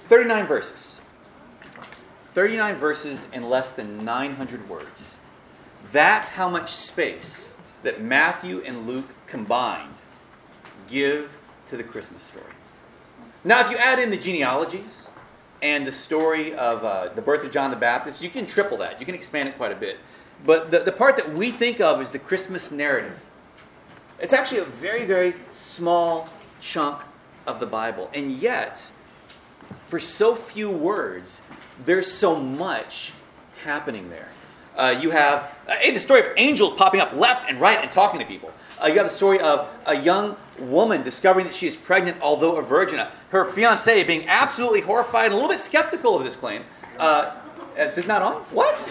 39 verses. 39 verses in less than 900 words. That's how much space that Matthew and Luke combined give to the Christmas story. Now, if you add in the genealogies and the story of the birth of John the Baptist, you can triple that. You can expand it quite a bit. But the part that we think of is the Christmas narrative. It's actually a very, very small chunk of the Bible. And yet, for so few words, there's so much happening there. You have the story of angels popping up left and right and talking to people. You have the story of a young woman discovering that she is pregnant, although a virgin. Her fiance being absolutely horrified and a little bit skeptical of this claim. Is it not on? What?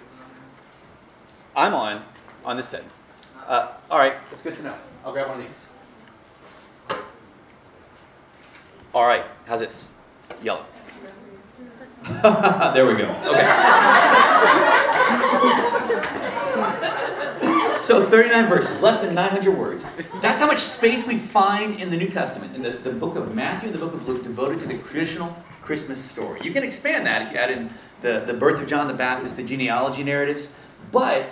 I'm on this side. All right, that's good to know. I'll grab one of these. All right, how's this? Yellow. There we go. Okay. So 39 verses, less than 900 words. That's how much space we find in the New Testament, in the book of Matthew and the book of Luke, devoted to the traditional Christmas story. You can expand that if you add in the birth of John the Baptist, the genealogy narratives. But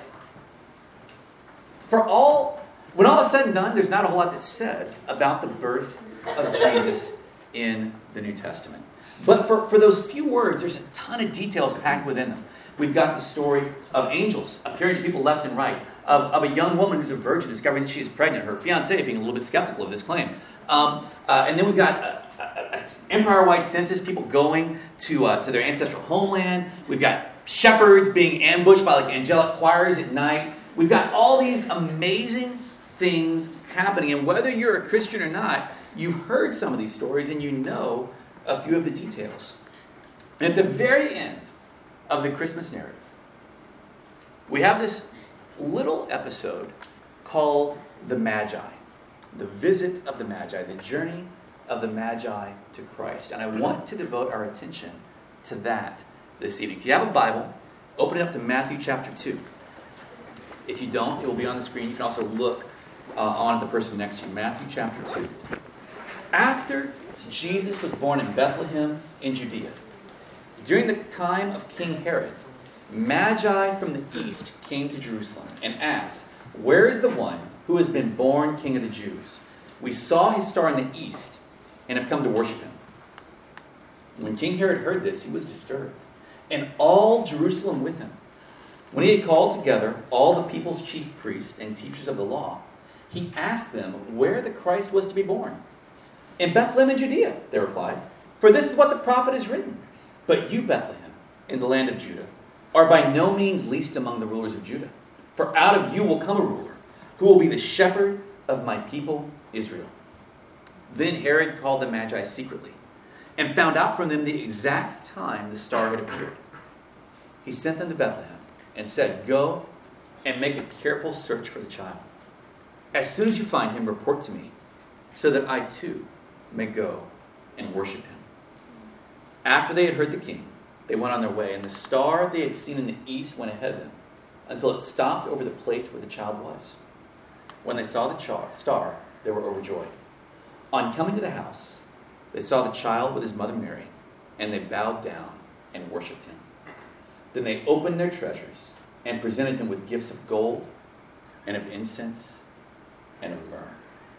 when all is said and done, there's not a whole lot that's said about the birth of Jesus in the New Testament. But for those few words, there's a ton of details packed within them. We've got the story of angels appearing to people left and right, of a young woman who's a virgin discovering that she is pregnant, her fiancé being a little bit skeptical of this claim. And then we've got an empire-wide census, people going to their ancestral homeland. We've got shepherds being ambushed by angelic choirs at night. We've got all these amazing things happening. And whether you're a Christian or not, you've heard some of these stories and you know a few of the details. And at the very end of the Christmas narrative, we have this little episode called the Magi. The visit of the Magi, the journey of the Magi to Christ. And I want to devote our attention to that this evening. If you have a Bible, open it up to Matthew chapter 2. If you don't, it will be on the screen. You can also look on at the person next to you. Matthew chapter 2. After Jesus was born in Bethlehem in Judea, during the time of King Herod, Magi from the east came to Jerusalem and asked, "Where is the one who has been born King of the Jews? We saw his star in the east and have come to worship him." When King Herod heard this, he was disturbed, and all Jerusalem with him. When he had called together all the people's chief priests and teachers of the law, he asked them where the Christ was to be born. "In Bethlehem in Judea," they replied, "for this is what the prophet has written. But you, Bethlehem, in the land of Judah, are by no means least among the rulers of Judah. For out of you will come a ruler, who will be the shepherd of my people Israel." Then Herod called the Magi secretly, and found out from them the exact time the star had appeared. He sent them to Bethlehem, and said, "Go and make a careful search for the child. As soon as you find him, report to me, so that I too may go and worship him." After they had heard the king, they went on their way, and the star they had seen in the east went ahead of them, until it stopped over the place where the child was. When they saw the star, they were overjoyed. On coming to the house, they saw the child with his mother Mary, and they bowed down and worshipped him. Then they opened their treasures and presented him with gifts of gold and of incense and of myrrh.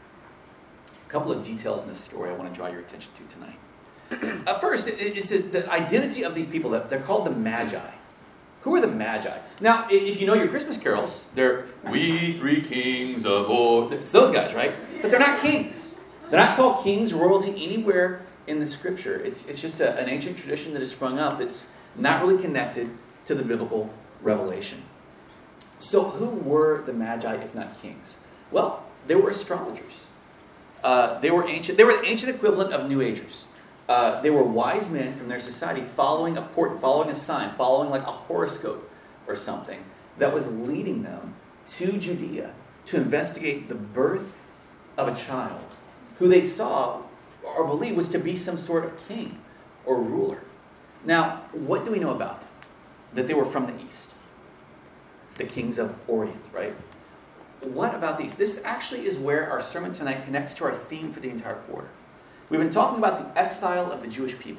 A couple of details in this story I want to draw your attention to tonight. First, it's the identity of these people. They're called the Magi. Who are the Magi? Now, if you know your Christmas carols, they're "We Three Kings of Orient." It's those guys, right? But they're not kings. They're not called kings, royalty, anywhere in the Scripture. It's just an ancient tradition that has sprung up that's not really connected to the biblical revelation. So who were the Magi if not kings? Well, they were astrologers. They were the ancient equivalent of New Agers. They were wise men from their society following a portent, following a sign, following like a horoscope or something that was leading them to Judea to investigate the birth of a child who they saw or believed was to be some sort of king or ruler. Now, what do we know about them? That they were from the east. The kings of Orient, right? What about these? This actually is where our sermon tonight connects to our theme for the entire quarter. We've been talking about the exile of the Jewish people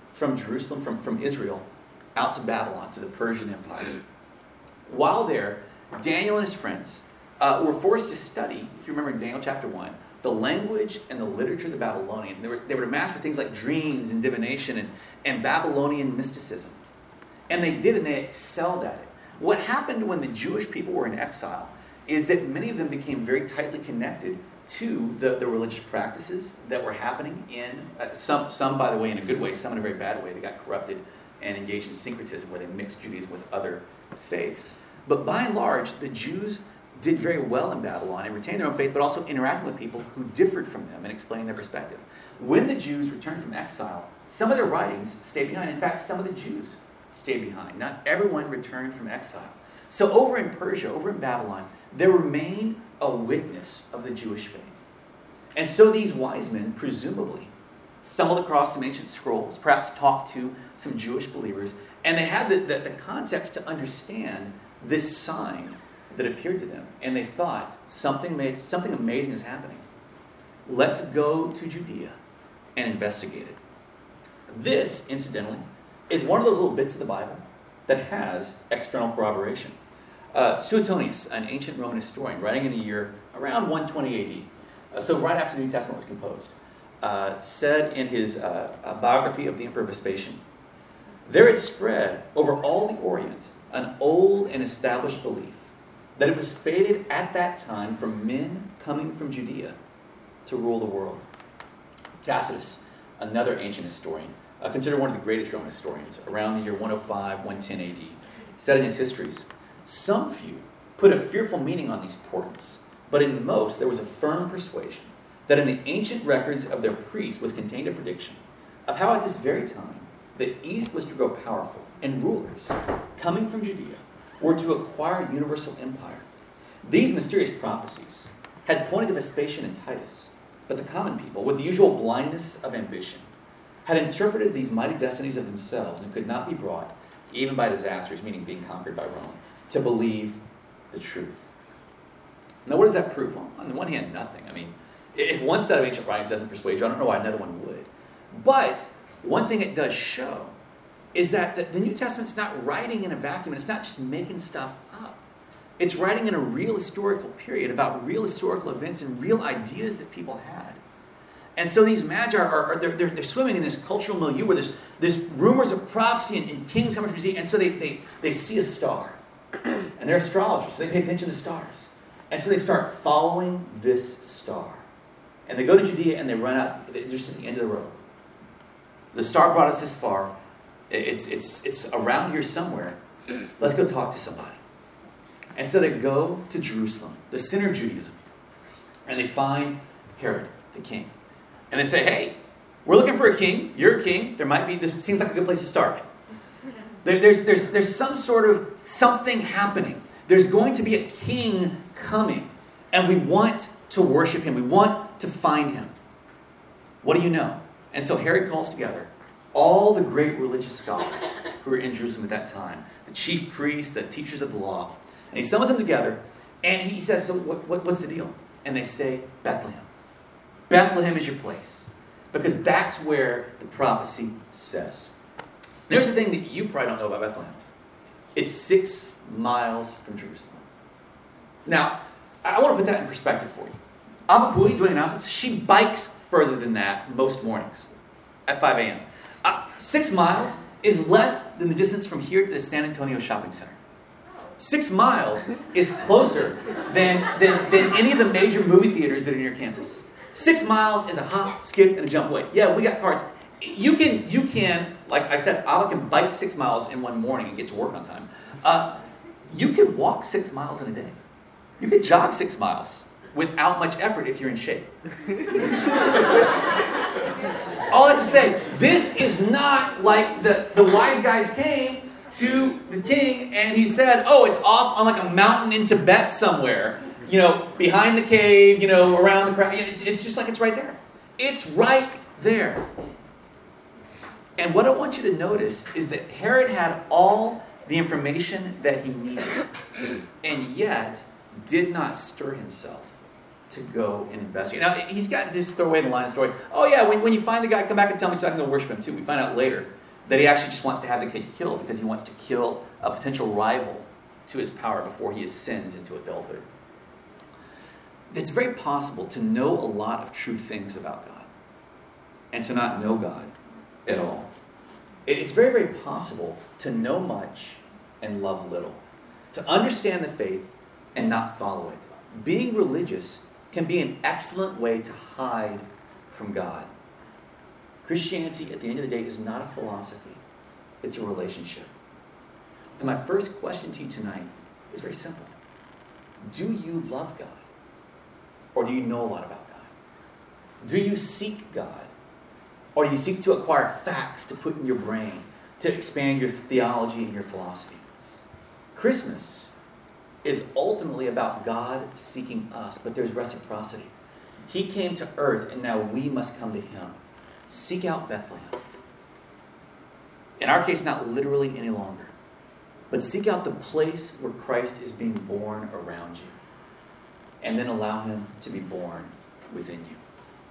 from Jerusalem, from Israel, out to Babylon, to the Persian Empire. While there, Daniel and his friends were forced to study, if you remember in Daniel chapter 1, the language and the literature of the Babylonians. They were to master things like dreams and divination and Babylonian mysticism. And they did, and they excelled at it. What happened when the Jewish people were in exile is that many of them became very tightly connected to the religious practices that were happening in, some, by the way, in a good way, some in a very bad way. They got corrupted and engaged in syncretism where they mixed Judaism with other faiths. But by and large, the Jews did very well in Babylon and retained their own faith, but also interacting with people who differed from them and explaining their perspective. When the Jews returned from exile, some of their writings stayed behind. In fact, some of the Jews stayed behind. Not everyone returned from exile. So over in Persia, over in Babylon, there remained a witness of the Jewish faith. And so these wise men, presumably, stumbled across some ancient scrolls, perhaps talked to some Jewish believers, and they had the context to understand this sign that appeared to them. And they thought, something amazing is happening. Let's go to Judea and investigate it. This, incidentally, is one of those little bits of the Bible that has external corroboration. Suetonius, an ancient Roman historian, writing in the year around 120 AD, so right after the New Testament was composed, said in his biography of the Emperor Vespasian, there had spread over all the Orient an old and established belief that it was fated at that time for men coming from Judea to rule the world. Tacitus, another ancient historian, considered one of the greatest Roman historians, around the year 105, 110 AD, said in his histories, some few put a fearful meaning on these portents, but in most there was a firm persuasion that in the ancient records of their priests was contained a prediction of how at this very time the East was to grow powerful, and rulers, coming from Judea, were to acquire universal empire. These mysterious prophecies had pointed to Vespasian and Titus, but the common people, with the usual blindness of ambition, had interpreted these mighty destinies of themselves and could not be brought, even by disasters, meaning being conquered by Rome, to believe the truth. Now, what does that prove? Well, on the one hand, nothing. I mean, if one set of ancient writings doesn't persuade you, I don't know why another one would. But one thing it does show is that the New Testament's not writing in a vacuum, and it's not just making stuff up. It's writing in a real historical period about real historical events and real ideas that people had. And so these magi they're swimming in this cultural milieu where there's rumors of prophecy and kings coming from Judea, and so they see a star. And they're astrologers, so they pay attention to stars. And so they start following this star. And they go to Judea and they run out, they're just at the end of the road. The star brought us this far. It's around here somewhere. Let's go talk to somebody. And so they go to Jerusalem, the center of Judaism. And they find Herod, the king. And they say, hey, we're looking for a king. You're a king. This seems like a good place to start. There's some sort of something happening. There's going to be a king coming. And we want to worship him. We want to find him. What do you know? And so Herod calls together all the great religious scholars who were in Jerusalem at that time, the chief priests, the teachers of the law. And he summons them together, and he says, so what's the deal? And they say, Bethlehem. Bethlehem is your place, because that's where the prophecy says. There's a thing that you probably don't know about Bethlehem. It's 6 miles from Jerusalem. Now, I want to put that in perspective for you. Ava Pui, doing announcements, she bikes further than that most mornings at 5 a.m. 6 miles is less than the distance from here to the San Antonio Shopping Center. 6 miles is closer than any of the major movie theaters that are near campus. 6 miles is a hop, skip, and a jump away. Yeah, we got cars. You can, like I said, Ava can bike 6 miles in one morning and get to work on time. You could walk 6 miles in a day. You could jog 6 miles without much effort if you're in shape. All that to say, this is not like the wise guys came to the king and he said, oh, it's off on like a mountain in Tibet somewhere, behind the cave, around the crowd. It's just like it's right there. It's right there. And what I want you to notice is that Herod had all the information that he needed and yet did not stir himself to go and investigate. Now, he's got to just throw away the line of story. Oh, yeah, when you find the guy, come back and tell me so I can go worship him too. We find out later That he actually just wants to have the kid killed because he wants to kill a potential rival to his power before he ascends into adulthood. It's very possible to know a lot of true things about God and to not know God at all. It's very, very possible to know much and love little, to understand the faith and not follow it. Being religious can be an excellent way to hide from God. Christianity, at the end of the day, is not a philosophy. It's a relationship. And my first question to you tonight is very simple. Do you love God? Or do you know a lot about God? Do you seek God? Or do you seek to acquire facts to put in your brain, to expand your theology and your philosophy? Christmas is ultimately about God seeking us, but there's reciprocity. He came to earth, and now we must come to him. Seek out Bethlehem. In our case, not literally any longer, but seek out the place where Christ is being born around you, and then allow him to be born within you.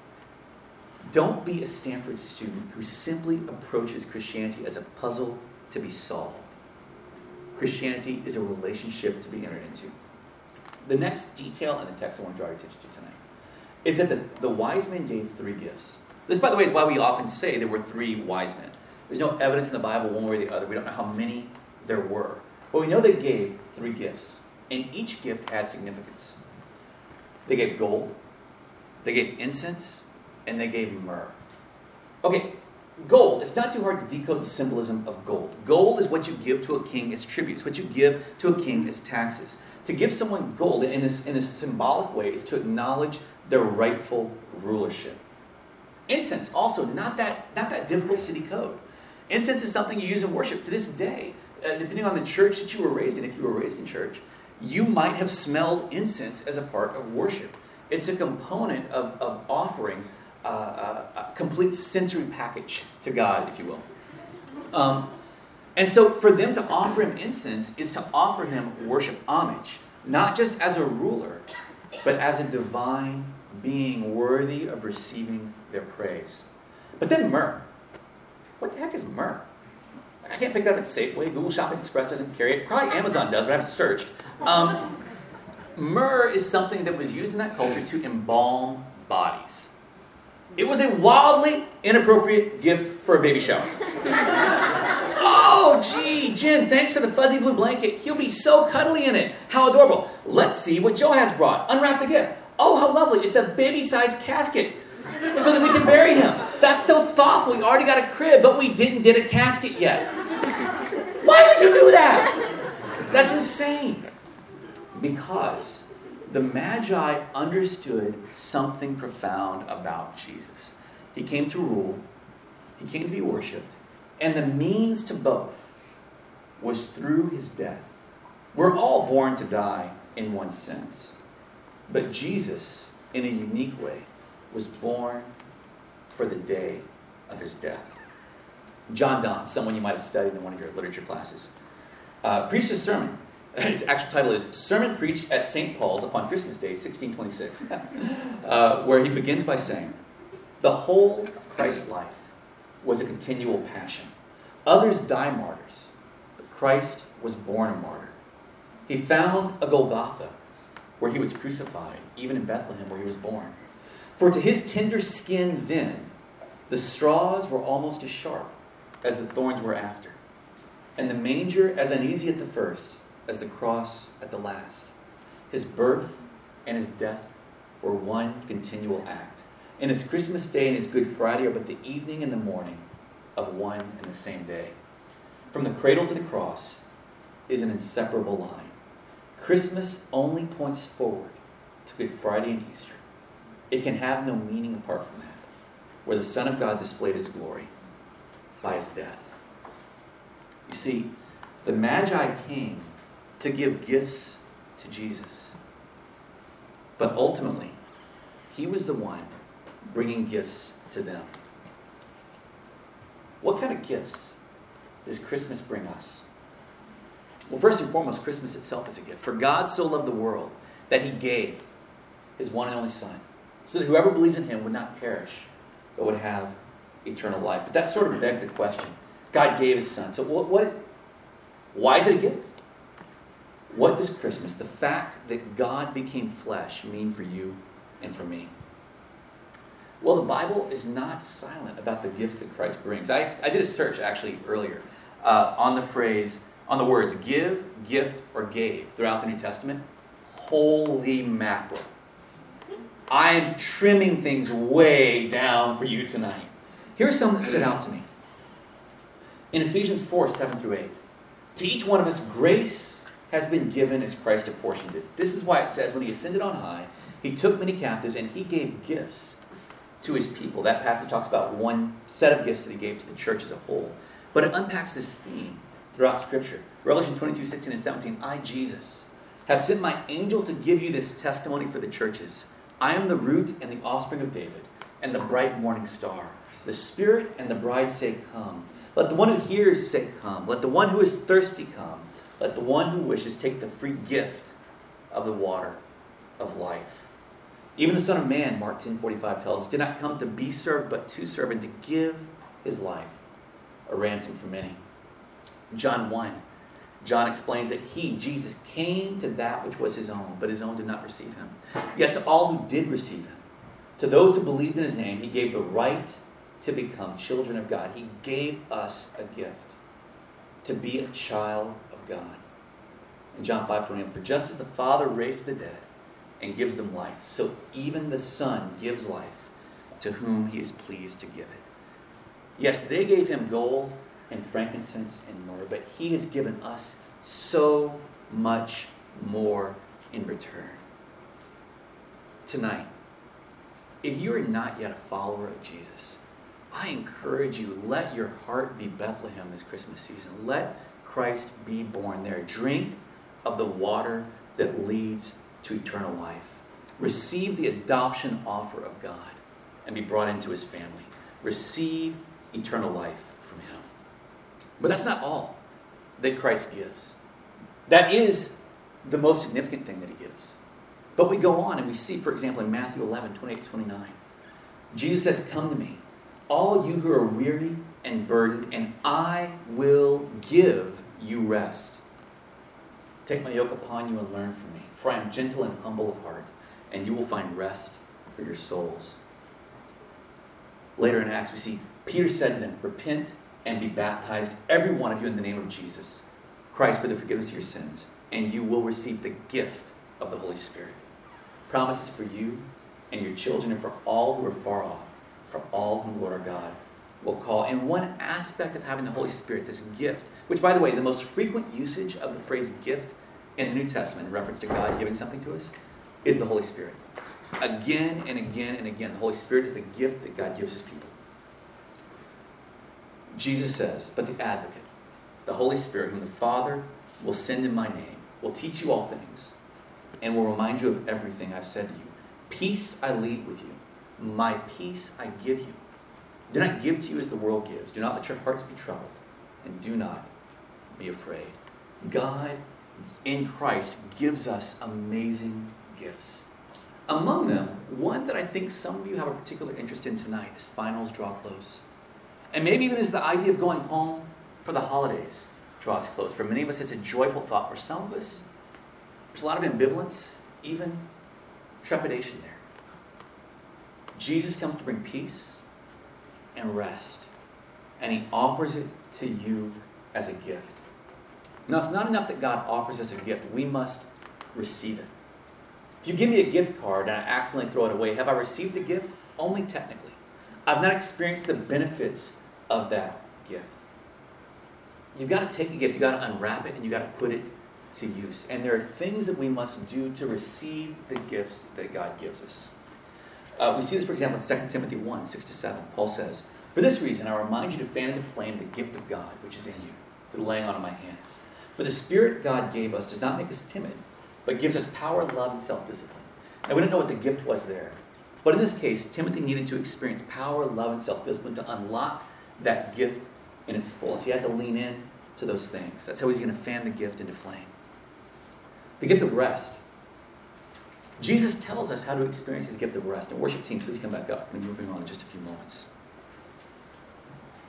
Don't be a Stanford student who simply approaches Christianity as a puzzle to be solved. Christianity is a relationship to be entered into. The next detail in the text I want to draw your attention to tonight is that the wise men gave 3 gifts. This, by the way, is why we often say there were 3 wise men. There's no evidence in the Bible one way or the other. We don't know how many there were. But we know they gave 3 gifts, and each gift had significance. They gave gold, they gave incense, and they gave myrrh. Okay, gold, it's not too hard to decode the symbolism of gold. Gold is what you give to a king as tribute. It's what you give to a king as taxes. To give someone gold in this symbolic way is to acknowledge their rightful rulership. Incense, also not that difficult to decode. Incense is something you use in worship to this day. Depending on the church that you were raised in, if you were raised in church, you might have smelled incense as a part of worship. It's a component of offering a complete sensory package to God, if you will. And so for them to offer him incense is to offer him worship, homage, not just as a ruler, but as a divine being worthy of receiving their praise. But then myrrh. What the heck is myrrh? I can't pick that up at Safeway. Google Shopping Express doesn't carry it. Probably Amazon does, but I haven't searched. Myrrh is something that was used in that culture to embalm bodies. It was a wildly inappropriate gift for a baby shower. Oh, gee, Jen, thanks for the fuzzy blue blanket. He'll be so cuddly in it. How adorable. Let's see what Joe has brought. Unwrap the gift. Oh, how lovely. It's a baby-sized casket so that we can bury him. That's so thoughtful. We already got a crib, but we didn't get a casket yet. Why would you do that? That's insane. Because the Magi understood something profound about Jesus. He came to rule. He came to be worshipped. And the means to both was through his death. We're all born to die in one sense. But Jesus, in a unique way, was born for the day of his death. John Donne, someone you might have studied in one of your literature classes, preached a sermon. Its actual title is Sermon Preached at St. Paul's upon Christmas Day, 1626, where he begins by saying, "The whole of Christ's life was a continual passion. Others die martyrs, but Christ was born a martyr. He found a Golgotha, where he was crucified, even in Bethlehem, where he was born. For to his tender skin then, the straws were almost as sharp as the thorns were after, and the manger as uneasy at the first as the cross at the last. His birth and his death were one continual act, and his Christmas Day and his Good Friday are but the evening and the morning of one and the same day. From the cradle to the cross is an inseparable line. Christmas only points forward to Good Friday and Easter. It can have no meaning apart from that, where the Son of God displayed his glory by his death." You see, the Magi came to give gifts to Jesus. But ultimately, he was the one bringing gifts to them. What kind of gifts does Christmas bring us? Well, first and foremost, Christmas itself is a gift. For God so loved the world that he gave his one and only Son, so that whoever believes in him would not perish, but would have eternal life. But that sort of begs the question, God gave his son. So why is it a gift? What does Christmas, the fact that God became flesh, mean for you and for me? Well, the Bible is not silent about the gifts that Christ brings. I did a search actually earlier on the words give, gift, or gave throughout the New Testament. Holy mackerel. I'm trimming things way down for you tonight. Here's something that stood out to me. In Ephesians 4, 7 through 8, to each one of us grace has been given as Christ apportioned it. This is why it says, when he ascended on high, he took many captives and he gave gifts to his people. That passage talks about one set of gifts that he gave to the church as a whole. But it unpacks this theme throughout Scripture. Revelation 22, 16 and 17, I, Jesus, have sent my angel to give you this testimony for the churches. I am the root and the offspring of David, and the bright morning star. The Spirit and the bride say, come. Let the one who hears say, come. Let the one who is thirsty come. Let the one who wishes take the free gift of the water of life. Even the Son of Man, Mark 10:45 tells us, did not come to be served, but to serve and to give his life a ransom for many. John 1, John explains that he, Jesus, came to that which was his own, but his own did not receive him. Yet to all who did receive him, to those who believed in his name, he gave the right to become children of God. He gave us a gift to be a child of God. In John 5:21, for just as the Father raised the dead and gives them life, so even the Son gives life to whom he is pleased to give it. Yes, they gave him gold and frankincense and myrrh, but he has given us so much more in return. Tonight, if you are not yet a follower of Jesus, I encourage you, let your heart be Bethlehem this Christmas season. Let Christ be born there. Drink of the water that leads to eternal life. Receive the adoption offer of God and be brought into his family. Receive eternal life from him. But that's not all that Christ gives. That is the most significant thing that he gives. But we go on and we see, for example, in Matthew 11, 28-29, Jesus says, come to me, all you who are weary and burdened, and I will give you rest. Take my yoke upon you and learn from me, for I am gentle and humble of heart, and you will find rest for your souls. Later in Acts, we see Peter said to them, repent and be baptized, every one of you, in the name of Jesus, Christ, for the forgiveness of your sins, and you will receive the gift of the Holy Spirit. Promises for you and your children and for all who are far off, for all whom the Lord our God will call. And one aspect of having the Holy Spirit, this gift, which, by the way, the most frequent usage of the phrase gift in the New Testament in reference to God giving something to us, is the Holy Spirit. Again and again and again, the Holy Spirit is the gift that God gives his people. Jesus says, but the advocate, the Holy Spirit, whom the Father will send in my name, will teach you all things and will remind you of everything I've said to you. Peace I leave with you. My peace I give you. Do not give to you as the world gives. Do not let your hearts be troubled. And do not be afraid. God in Christ gives us amazing gifts. Among them, one that I think some of you have a particular interest in tonight as finals draw close. And maybe even as the idea of going home for the holidays draws close. For many of us, it's a joyful thought. For some of us, there's a lot of ambivalence, even trepidation there. Jesus comes to bring peace and rest, and he offers it to you as a gift. Now, it's not enough that God offers us a gift. We must receive it. If you give me a gift card and I accidentally throw it away, have I received a gift? Only technically. I've not experienced the benefits of that gift. You've got to take a gift, you've got to unwrap it, and you've got to put it to use. And there are things that we must do to receive the gifts that God gives us. We see this, for example, in 2 Timothy 1, 6-7. Paul says, for this reason, I remind you to fan into flame the gift of God, which is in you, through the laying on of my hands. For the Spirit God gave us does not make us timid, but gives us power, love, and self-discipline. Now, we don't know what the gift was there. But in this case, Timothy needed to experience power, love, and self-discipline to unlock that gift in its fullness. He had to lean in to those things. That's how he's going to fan the gift into flame. The gift of rest. Jesus tells us how to experience his gift of rest. And worship team, please come back up. We're moving on in just a few moments.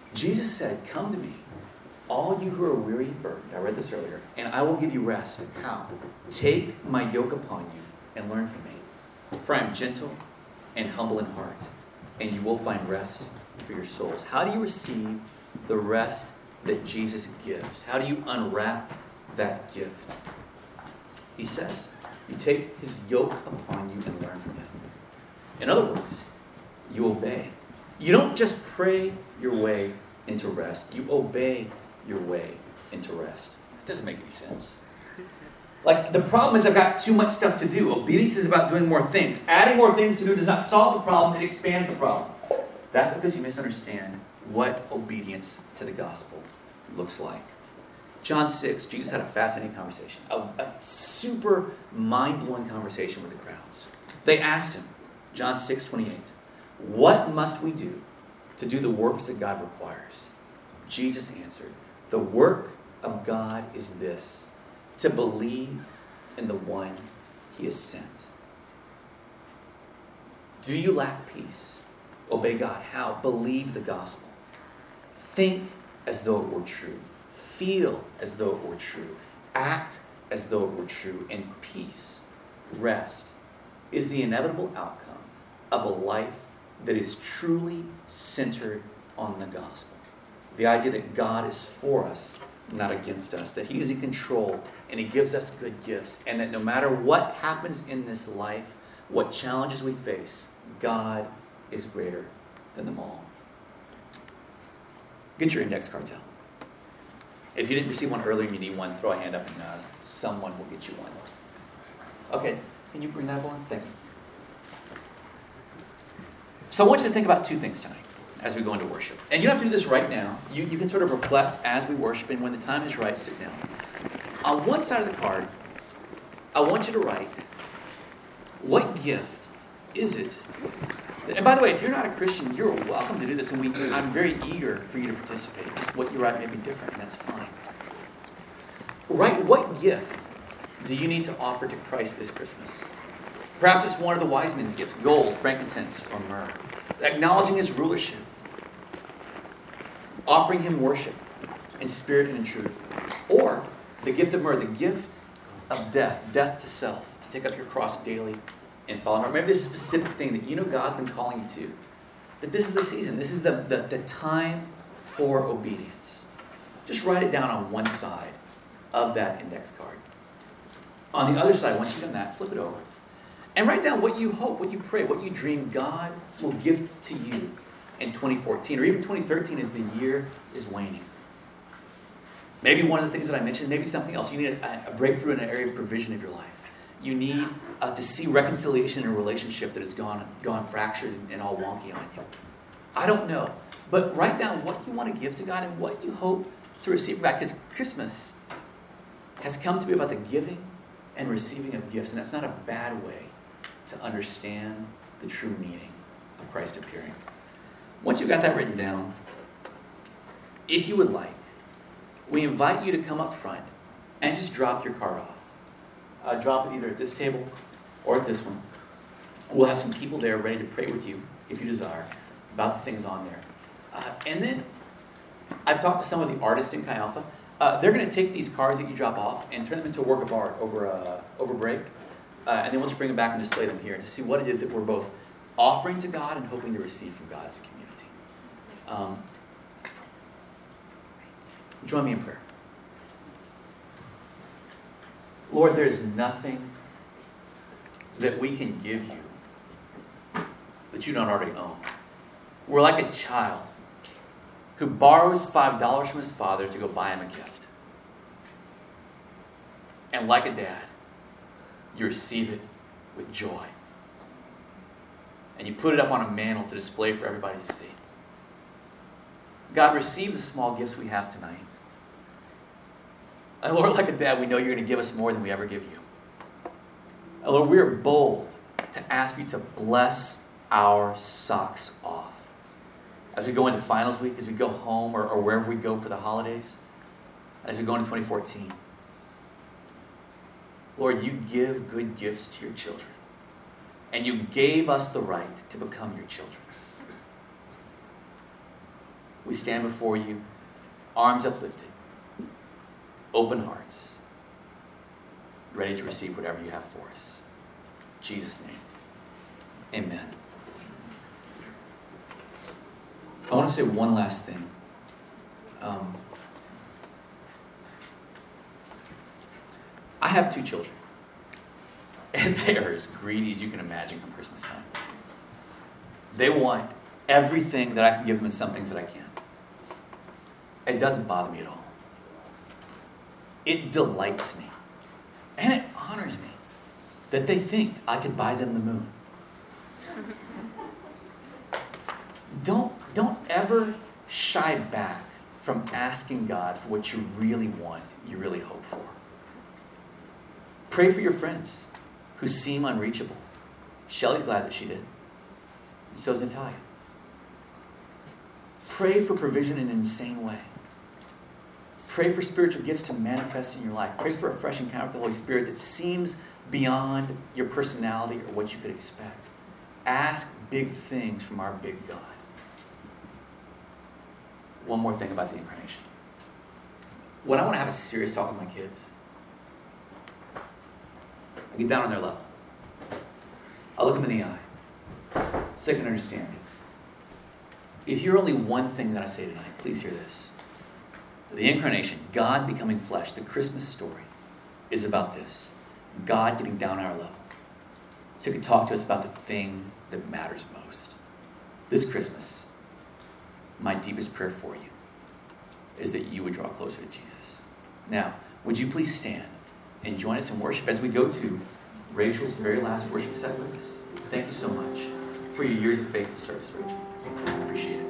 Jesus said, come to me, all you who are weary and burdened. I read this earlier. And I will give you rest. How? Take my yoke upon you and learn from me. For I am gentle and humble in heart, and you will find rest for your souls. How do you receive the rest that Jesus gives? How do you unwrap that gift? He says, you take his yoke upon you and learn from him. In other words, you obey. You don't just pray your way into rest. You obey your way into rest. It doesn't make any sense. Like, the problem is I've got too much stuff to do. Obedience is about doing more things. Adding more things to do does not solve the problem. It expands the problem. That's because you misunderstand what obedience to the gospel looks like. John 6, Jesus had a fascinating conversation. A super mind-blowing conversation with the crowds. They asked him, John 6:28, what must we do to do the works that God requires? Jesus answered, the work of God is this, to believe in the one he has sent. Do you lack peace? Obey God. How? Believe the gospel. Think as though it were true. Feel as though it were true. Act as though it were true. And peace, rest, is the inevitable outcome of a life that is truly centered on the gospel. The idea that God is for us, not against us. That he is in control and he gives us good gifts. And that no matter what happens in this life, what challenges we face, God is greater than them all. Get your index cards out. If you didn't receive one earlier and you need one, throw a hand up and someone will get you one. Okay, can you bring that one? Thank you. So I want you to think about two things tonight as we go into worship. And you don't have to do this right now. You can sort of reflect as we worship, and when the time is right, sit down. On one side of the card, I want you to write, what gift is it? And by the way, if you're not a Christian, you're welcome to do this, and I'm very eager for you to participate. Just what you write may be different, and that's fine. Write, what gift do you need to offer to Christ this Christmas? Perhaps it's one of the wise men's gifts, gold, frankincense, or myrrh. Acknowledging his rulership. Offering him worship in spirit and in truth. Or the gift of myrrh, the gift of death to self, to take up your cross daily and follow him. Maybe there's a specific thing that you know God's been calling you to. That this is the season. This is the time for obedience. Just write it down on one side of that index card. On the other side, once you've done that, flip it over. And write down what you hope, what you pray, what you dream God will gift to you in 2014 or even 2013 as the year is waning. Maybe one of the things that I mentioned, maybe something else. You need a breakthrough in an area of provision of your life. You need to see reconciliation in a relationship that has gone fractured and all wonky on you. I don't know. But write down what you want to give to God and what you hope to receive back. Because Christmas has come to be about the giving and receiving of gifts. And that's not a bad way to understand the true meaning of Christ appearing. Once you've got that written down, if you would like, we invite you to come up front and just drop your card off. Drop it either at this table or at this one. We'll have some people there ready to pray with you, if you desire, about the things on there. And then I've talked to some of the artists in Chi Alpha. They're going to take these cards that you drop off and turn them into a work of art over break. And then we'll just bring them back and display them here to see what it is that we're both offering to God and hoping to receive from God as a community. Join me in prayer. Lord, there's nothing that we can give you that you don't already own. We're like a child who borrows $5 from his father to go buy him a gift. And like a dad, you receive it with joy. And you put it up on a mantle to display for everybody to see. God, receive the small gifts we have tonight. And Lord, like a dad, we know you're going to give us more than we ever give you. And Lord, we are bold to ask you to bless our socks off. As we go into finals week, as we go home or wherever we go for the holidays, as we go into 2014. Lord, you give good gifts to your children. And you gave us the right to become your children. we stand before you, arms uplifted, open hearts, ready to receive whatever you have for us. In Jesus' name, amen. I want to say one last thing. I have 2 children, and they are as greedy as you can imagine come Christmas time. They want everything that I can give them and some things that I can't. It doesn't bother me at all. It delights me, and it honors me that they think I could buy them the moon. Don't ever shy back from asking God for what you really want, you really hope for. Pray for your friends who seem unreachable. Shelley's glad that she did. And so is Natalia. Pray for provision in an insane way. Pray for spiritual gifts to manifest in your life. Pray for a fresh encounter with the Holy Spirit that seems beyond your personality or what you could expect. Ask big things from our big God. One more thing about the incarnation. When I want to have a serious talk with my kids, I get down on their level. I look them in the eye so they can understand. If you're only one thing that I say tonight, please hear this. The incarnation, God becoming flesh, the Christmas story, is about this. God getting down on our level so He can talk to us about the thing that matters most. This Christmas, my deepest prayer for you is that you would draw closer to Jesus. Now, would you please stand and join us in worship as we go to Rachel's very last worship set with us? Thank you so much for your years of faithful service, Rachel. I appreciate it.